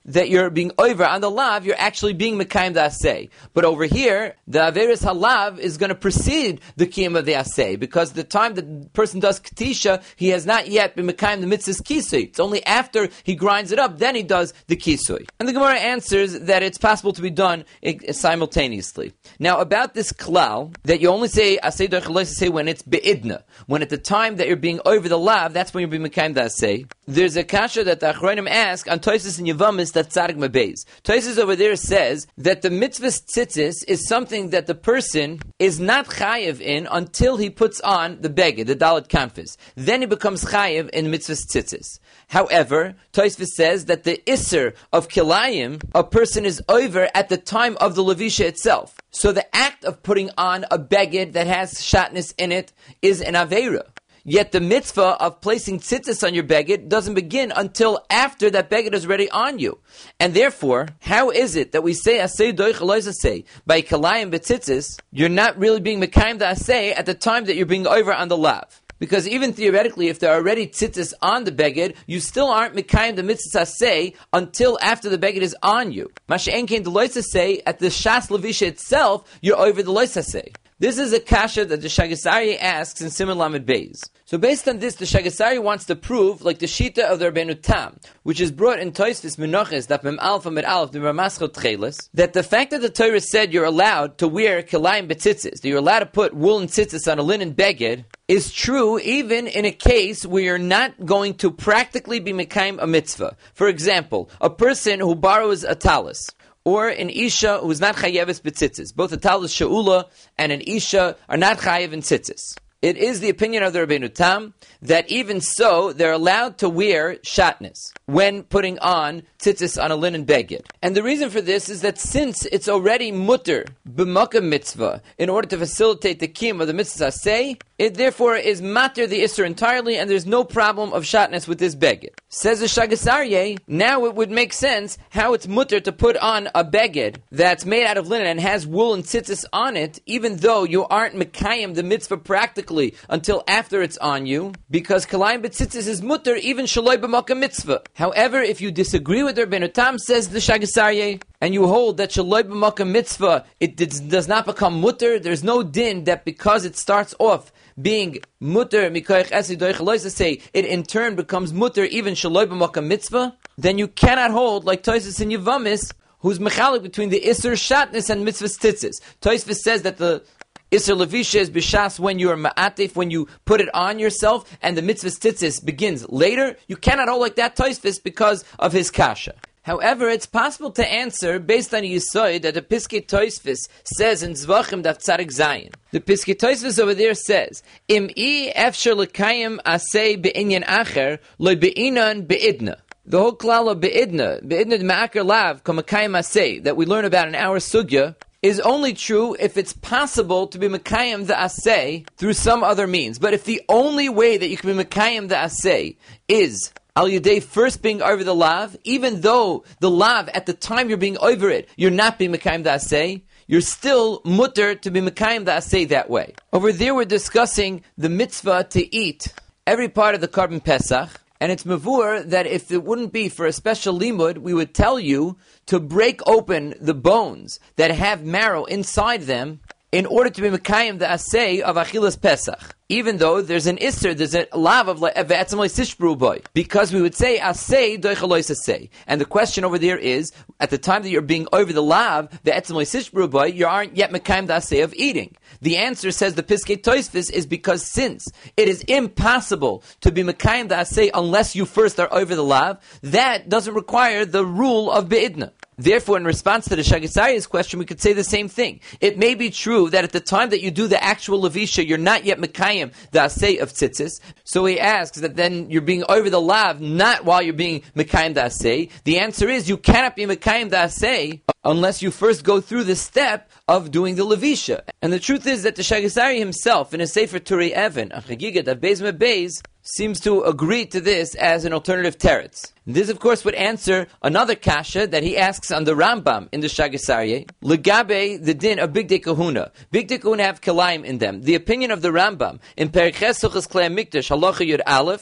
that you're being over on the lav, you're actually being mekayim the asay. But over here, the averis halav is going to precede the kiyum of the asay, because the time the person does katisha, he has not yet been mekayim the mitzvah's kisui. It's only after he grinds it up, then he does the kisui. And the Gemara answers that it's possible to be done simultaneously. Now, about this klal, that you only say asay doich lois asay when it's be'idna, when at the time that you're being over the lav, that's when you're being mekayim the asay. There's a kasha that the Achronim ask on Tosis and Yavamis that Tzadik Mabez. Tosis over there says that the mitzvah's tzitzis is something that the person is not chayiv in until he puts on the beged, the dalet kanfis. Then he becomes chayiv in mitzvah's tzitzis. However, Tosis says that the isser of kilayim, a person is over at the time of the levisha itself. So the act of putting on a beged that has shatness in it is an aveira. Yet the mitzvah of placing tzitzis on your beged doesn't begin until after that beged is already on you. And therefore, how is it that we say asay doich lois asay by kalayim betzitzis, you're not really being mekayim the asay at the time that you're being over on the lav? Because even theoretically, if there are already tzitzis on the beged, you still aren't mekayim the mitzvah asay until after the beged is on you. Masha'en kein the lois asay, at the shas levisha itself, you're over the lois asay. This is a kasha that the Shagasari asks in Siman Lamed Beis. So based on this, the Shagasari wants to prove, like the Shita of the Rabbeinu Tam, which is brought in Tosfos Menachos, Daf Mem Alpha Med Aleph, the Ramaschot Tcheles, that the fact that the Torah said you're allowed to wear kilayim betzitzis, that you're allowed to put woolen tzitzis on a linen beged, is true even in a case where you're not going to practically be mekayim a mitzvah. For example, a person who borrows a talis, or an isha who is not chayeves betzitzis. Both a talis she'ula and an isha are not chayev in tzitzis. It is the opinion of the Rabbeinu Tam that even so, they're allowed to wear shatnez when putting on tzitzis on a linen beged. And the reason for this is that since it's already mutter b'makam mitzvah in order to facilitate the kiyum of the mitzvah asay, it therefore is matter the isser entirely, and there's no problem of shatnez with this beged. Says the Shagasarye, now it would make sense how it's mutter to put on a beged that's made out of linen and has wool and tzitzis on it, even though you aren't mekayim the mitzvah practically until after it's on you, because kalayim betzitzis is mutter even shaloi b'makam mitzvah. However, if you disagree with Rabbeinu Tam, says the Shagasarye, and you hold that shaloi b'makam mitzvah, it does not become mutter, there's no din that because it starts off being mutter mikoich asay doich lois asay, it in turn becomes mutter even shaloi b'makam mitzvah, then you cannot hold like Tosfos and Yavamis, who's mechalik between the isser shatnez and mitzvah tzitzis. Tosfos says that the Isser Levisha is b'shas when you are ma'atif, when you put it on yourself, and the mitzvah tzitzis begins later. You cannot hold like that Tosfos because of his kasha. However, it's possible to answer based on a yisoid that the Piskei Tosfos says in Zvachim Daf Tzadik Zayin. The Piskei Tosfos over there says, Im I efsher lekayim asay be'inyan acher, lo be'inan be'idna. The whole klal of be'idna, be'idna d'ma'aker lav, kamakayim asay, that we learn about in our sugya, is only true if it's possible to be mekayim the asay through some other means. But if the only way that you can be mekayim the asay is al yedei first being over the lav, even though the lav at the time you're being over it, you're not being mekayim the asay, you're still mutter to be mekayim the asay that way. Over there we're discussing the mitzvah to eat every part of the Korban Pesach. And it's mavur that if it wouldn't be for a special limud, we would tell you to break open the bones that have marrow inside them in order to be mekayim the asay of Achilas Pesach. Even though there's an isser, there's a lav of ve'etzem le'sishbru boy. Because we would say asay doicha lois asay. And the question over there is, at the time that you're being over the lav, ve'etzem le'sishbru boy, you aren't yet mekayim the asay of eating. The answer, says the Piskei Tosfos, is because since it is impossible to be mekayim the asay unless you first are over the lav, that doesn't require the rule of be'idna. Therefore, in response to the Shagasari's question, we could say the same thing. It may be true that at the time that you do the actual levisha, you're not yet mekayim the asay of tzitzis. So he asks that then you're being over the lav, not while you're being mekayim the asay. The answer is you cannot be mekayim the asay unless you first go through the step of doing the levisha. And the truth is that the Shagasari himself, in his Sefer Turei Even, a Chagigat of Beis Mebeis, seems to agree to this as an alternative teretz. This, of course, would answer another kasha that he asks on the Rambam in the Shagasarye. Legabe, the din of Bigdei Kahuna. Bigdei Kahuna have kilayim in them. The opinion of the Rambam in Perek Ches Hilchos Klei Hamikdash Halacha Yud Aleph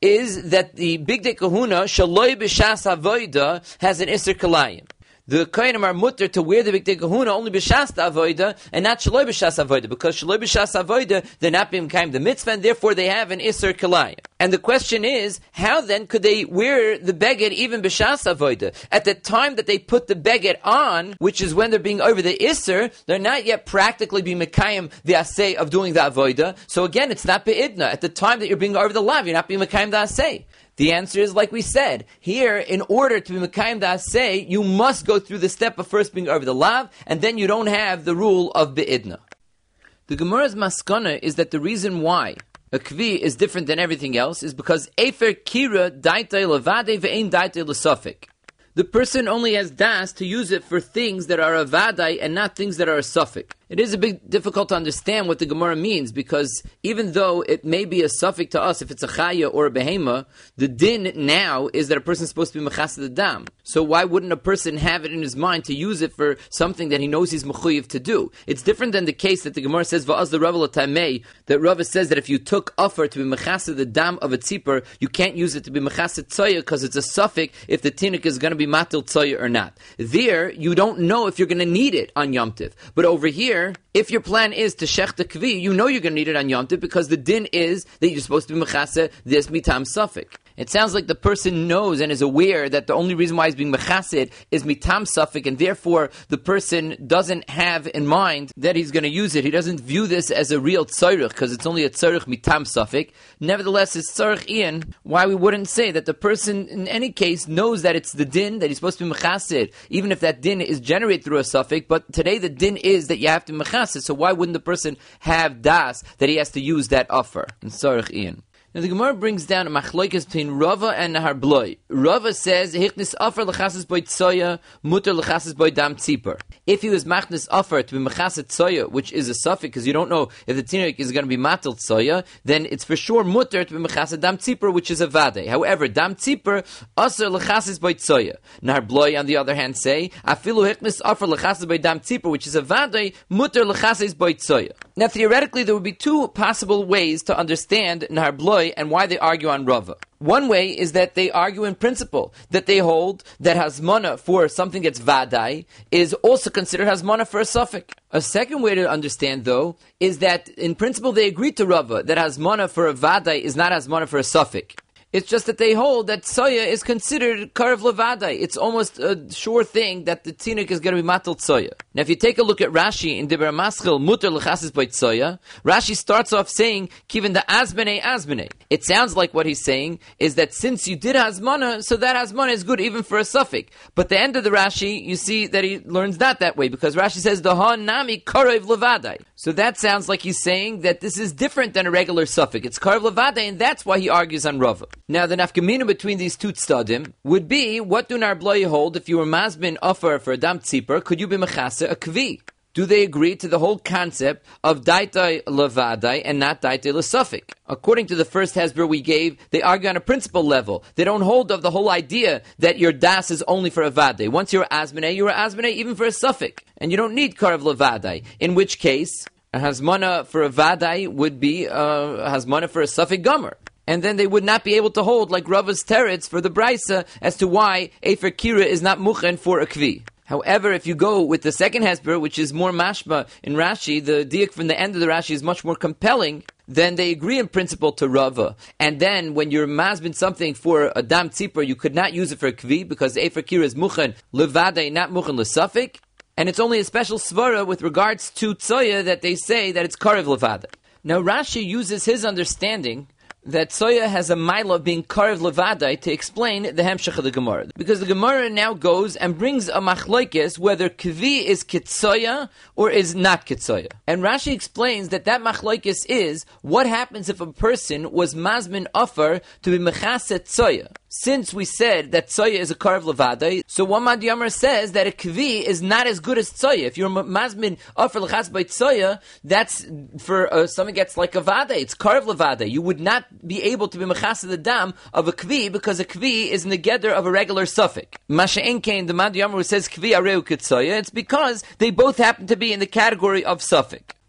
is that the Bigdei Kahuna Shaloi B'Shas Avoida has an Isser Kalayim. The Kohanim are mutter to wear the Bigdei Kahuna only b'shas avoida and not shaloi b'shas avoida, because shaloi b'shas avoida they're not being kind the mitzvah, and therefore they have an iser kalayim. And the question is, how then could they wear the beged even b'shas avoida? At the time that they put the beged on, which is when they're being over the iser, they're not yet practically being mekayim the asay of doing the avoida. So again, it's not be'idna. At the time that you're being over the lav, you're not being mekayim the asay. The answer is, like we said, here, in order to be Mekayim Da'aseh, you must go through the step of first being over the lav, and then you don't have the rule of Be'idna. The Gemara's maskana is that the reason why a kvi is different than everything else is because Efer Kira Daitei Levade Ve'ein Daitei L'Sofik. The person only has das to use it for things that are a vadai and not things that are a suffik. It is a bit difficult to understand what the Gemara means, because even though it may be a suffix to us if it's a chaya or a behema, the din now is that a person is supposed to be mechas the dam. So why wouldn't a person have it in his mind to use it for something that he knows he's mechuyev to do? It's different than the case that the Gemara says va'az the Rava l'tamei, that Rava says that if you took offer to be mechas the dam of a tzipor, you can't use it to be mechas tzoya because it's a suffix if the tinuk is going to be matil tzoya or not. There, you don't know if you're going to need it on Yom Tiv. But over here, if your plan is to shech the kvi, you know you're going to need it on Yom Tov because the din is that you're supposed to be mechase this mitam suffik. It sounds like the person knows and is aware that the only reason why he's being mechased is mitam suffik, and therefore the person doesn't have in mind that he's going to use it. He doesn't view this as a real tzarech because it's only a tzarech mitam suffik. Nevertheless, it's tzarech ian. Why we wouldn't say that the person in any case knows that it's the din that he's supposed to be mechased, even if that din is generated through a suffik. But today the din is that you have to be mechased. So why wouldn't the person have das that he has to use that offer in tzarech ian? Now the Gemara brings down a machlokes between Rava and Nahar Bloi. Rava says, "Hichnis offer lechases boy tzoya, muter lechases boy dam tzipor." If he was machnis offer to be mechaset tzoya, which is a suffix, because you don't know if the tinuk is going to be matil tzoya, then it's for sure muter to be mechaset dam tzipor, which is a vade. However, dam tzipor aser lechases boy tzoya. Nahar Bloi, on the other hand, say, "Afilu hichnis offer lechases boy dam tzipor, which is a vade, muter lechases boy tzoya." Now, theoretically, there would be two possible ways to understand Nahar Bloi and why they argue on Rava. One way is that they argue in principle, that they hold that hazmana for something that's vadai is also considered hazmana for a suffix. A second way to understand, though, is that in principle they agree to Rava that hazmana for a vadai is not hazmana for a suffix. It's just that they hold that tzoya is considered karev levadai. It's almost a sure thing that the tinuk is going to be matal tzoya. Now, if you take a look at Rashi in Dibur Maschil, muter lechasis by tzoya, Rashi starts off saying, kiven the azmene azmene. It sounds like what he's saying is that since you did hazmana, so that hazmana is good even for a suffix. But the end of the Rashi, you see that he learns not that way, because Rashi says, Daha nami karev levadai. So that sounds like he's saying that this is different than a regular suffix. It's karev levadai, and that's why he argues on Rava. Now, the nafkamina between these two tzadim would be, what do Nahar Bloi hold if you were mazbin offer for a dam tzipor, could you be mechase a kvi? Do they agree to the whole concept of daitai levadai and not daitai lesufik? According to the first hesber we gave, they argue on a principle level. They don't hold of the whole idea that your das is only for a vadai. Once you're azmene, you're azmene even for a suffik. And you don't need karev levadai. In which case, a hazmana for a vadai would be a hazmana for a suffik gomer. And then they would not be able to hold like Rava's teretz for the Braisa as to why Efer Kira is not muchen for a kvi. However, if you go with the second hesber, which is more mashma in Rashi, the diak from the end of the Rashi is much more compelling, then they agree in principle to Rava. And then when you're mazbin something for a dam tzipor, you could not use it for a kvi because Efer Kira is muchen levadei, not muchen lesafik. And it's only a special svara with regards to tzoya that they say that it's karev levadei. Now Rashi uses his understanding that Tzoya has a mila of being karev levadai to explain the hemshech of the Gemara. Because the Gemara now goes and brings a machlokes whether kvi is kitzoya or is not kitzoya. And Rashi explains that that machlokes is what happens if a person was mazmin offer to be mechaset tzoya. Since we said that tzoya is a karev levadai, so one Mad Yamar says that a kvi is not as good as tzoya. If you're mazmin offer lechas by tzoya, that's for uh, something that's like a vadai. It's karev levadai. You would not be able to be mechasa the dam of a kvi because a kvi is in the gather of a regular suffix. Masha'en Kain, the Mad Yamar who says kvi areu kitzoya, it's because they both happen to be in the category of suffix.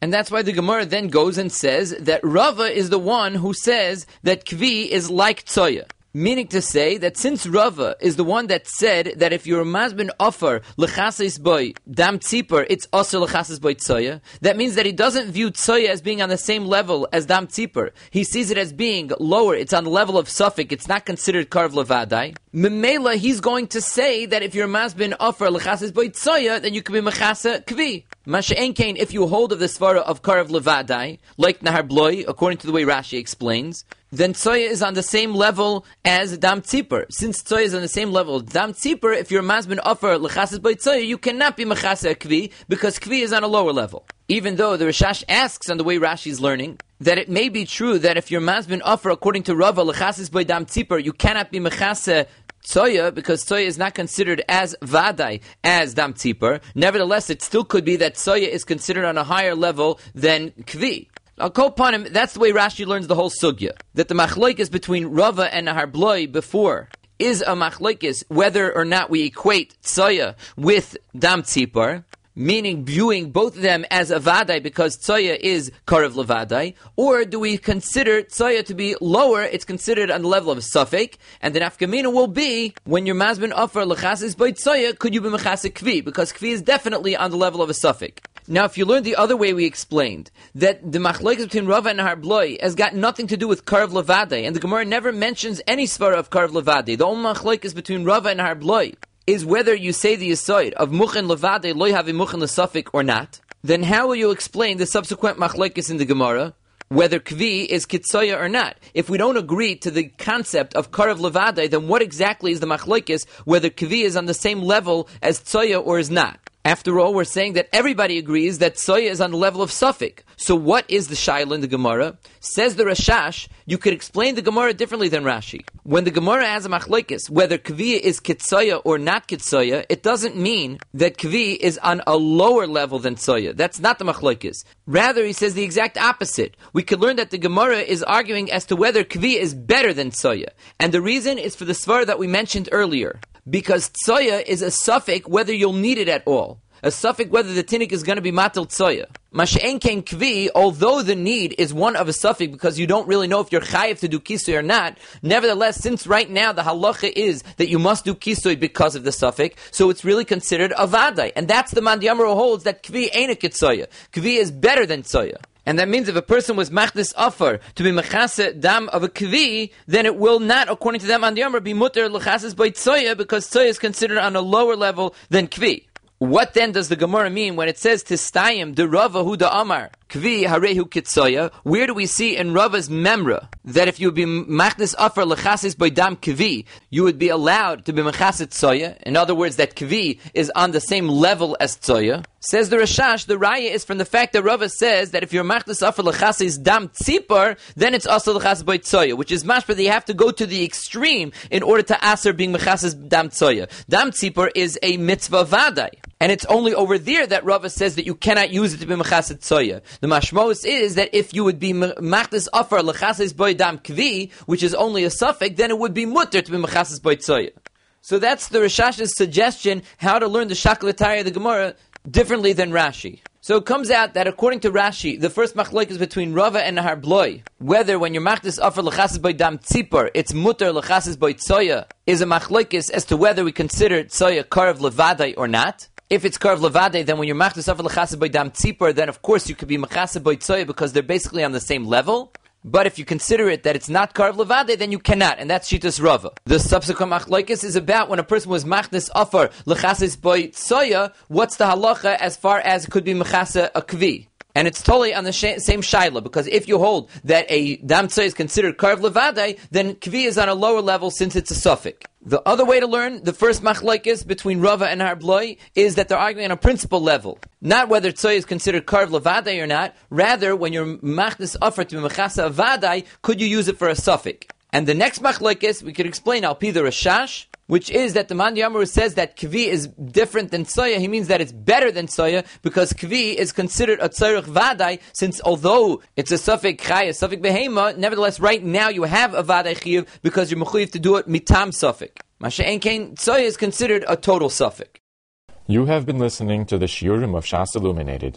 And that's why the Gemara then goes and says that Rava is the one who says that Kvi is like Tzoya. Meaning to say that since Rava is the one that said that if your masbin offer lechasis boy dam tzipor, it's also lechasis boy tzoya. That means that he doesn't view tzoya as being on the same level as dam tzipor. He sees it as being lower. It's on the level of suffix. It's not considered karv levadai. Memela, he's going to say that if your masbin offer lechasis boy tzoya, then you can be mechasa kvi. Masha'en kain, if you hold of the svara of karv levadai, like Nahar Bloi, according to the way Rashi explains, then tzoya is on the same level as dam tzipor. Since tzoya is on the same level as dam tzipor, if your masbin offer lechasis by tzoya, you cannot be mechasa kvi, because kvi is on a lower level. Even though the Rishash asks on the way Rashi is learning, that it may be true that if your masbin offer according to Rava lechasis by dam tzipor, you cannot be mechasa tzoya, because tzoya is not considered as vadai as dam tzipor. Nevertheless, it still could be that tzoya is considered on a higher level than kvi. I'll call upon him. That's the way Rashi learns the whole sugya. That the machlokes between Rava and Nahar Bloi before is a machlokes whether or not we equate tzoya with dam tzipor, meaning viewing both of them as a vadai because tzoya is karev levadai, or do we consider tzoya to be lower? It's considered on the level of suffix, and the nafkamina will be when your masbin offer lechasis by tzoya, could you be mechasa kvi, because kvi is definitely on the level of a suffix. Now, if you learn the other way we explained, that the machlokes between Rava and Nahar Bloi has got nothing to do with karv levadai, and the Gemara never mentions any svara of karv levadai. The only machlokes between Rava and Nahar Bloi is whether you say the yisoid of muchen levadai loy havi muchen lesafik or not. Then how will you explain the subsequent machlokes in the Gemara, whether kvi is kitzoya or not? If we don't agree to the concept of karv levadai, then what exactly is the machlokes, whether kvi is on the same level as tzoya or is not? After all, we're saying that everybody agrees that tzoya is on the level of suffix. So what is the shaila in the Gemara? Says the Rashash, you could explain the Gemara differently than Rashi. When the Gemara has a machlokes, whether kvi is kitzoya or not kitzoya, it doesn't mean that kvi is on a lower level than tzoya. That's not the machlokes. Rather, he says the exact opposite. We could learn that the Gemara is arguing as to whether kvi is better than tzoya. And the reason is for the svara that we mentioned earlier. Because tzoya is a suffix whether you'll need it at all. A suffix whether the tinnik is going to be matil tzoya. Masha'en ken kvi, although the need is one of a suffix because you don't really know if you're chayiv to do kisoy or not, nevertheless, since right now the halacha is that you must do kisoy because of the suffix, so it's really considered a vadai. And that's the mandiyamar who holds that kvi ain't a kitzoya. Kvi is better than tzoya. And that means if a person was machdis offer to be mechase dam of a kvi, then it will not, according to them on the Yomar, be mutter lechases by tzoya, because tzoya is considered on a lower level than kvi. What then does the Gemara mean when it says tistayim de Rava hu da Amar kvi harehu kitzoya? Where do we see in Rava's memra that if you would be machdis offer lechasis by dam kvi, you would be allowed to be mechasit tzoya? In other words, that kvi is on the same level as tzoya. Says the Rashash, the raya is from the fact that Rava says that if you're machdis offer lechasis dam tzipor, then it's also lechasis by tzoya, which is mashma that you have to go to the extreme in order to aser being mechasis dam tzoya. Dam tzipor is a mitzvah vadai. And it's only over there that Rava says that you cannot use it to be mechaset tzoya. The mashmos is that if you would be machdis offer lechases by dam kvi, which is only a suffix, then it would be mutter to be mechases by tzoya. So that's the Rashash's suggestion how to learn the shaklatari of the Gemara differently than Rashi. So it comes out that according to Rashi, the first machlok is between Rava and Nahar Bloi, whether when your machdis offer lechases by dam tzipor, it's mutter lechases by tzoya, is a machlokes as to whether we consider tzoya karev levadai or not. If it's karv levadei, then when you're machdis offer lechases by dam tzipor, then of course you could be mechase by tzoya because they're basically on the same level. But if you consider it that it's not karv levadei, then you cannot, and that's shitas Rava. The subsequent machlokes is about when a person was machdis offer lechases by tzoya, what's the halacha as far as it could be mechase a kvi? And it's totally on the sh- same shaila, because if you hold that a dam tzoya is considered karv levadei, then kvi is on a lower level since it's a suffix. The other way to learn the first machlokes between Rava and Nahar Bloi is that they're arguing on a principle level. Not whether tzoya is considered karv levadei or not, rather when you're machdis offer to be mechasa vadai, could you use it for a suffix? And the next machlokes we could explain al pi the Rashash, which is that the Man Yamaru says that kvi is different than tzoya. He means that it's better than tzoya because kvi is considered a tzorich vadai, since although it's a suffix chay, a suffix behema, nevertheless right now you have a vadai chiyuv because you're mechuyev to do it mitam suffix. Masha'en kain, tzoya is considered a total suffix. You have been listening to the Shiurim of Shas Illuminated.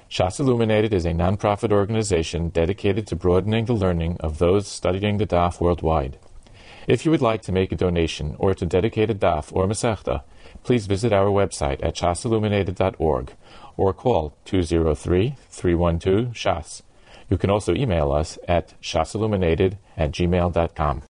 Shas Illuminated is a non-profit organization dedicated to broadening the learning of those studying the daf worldwide. If you would like to make a donation or to dedicate a daf or masechta, please visit our website at shas illuminated dot org or call two zero three, three one two, S H A S. You can also email us at shasilluminated at gmail dot com.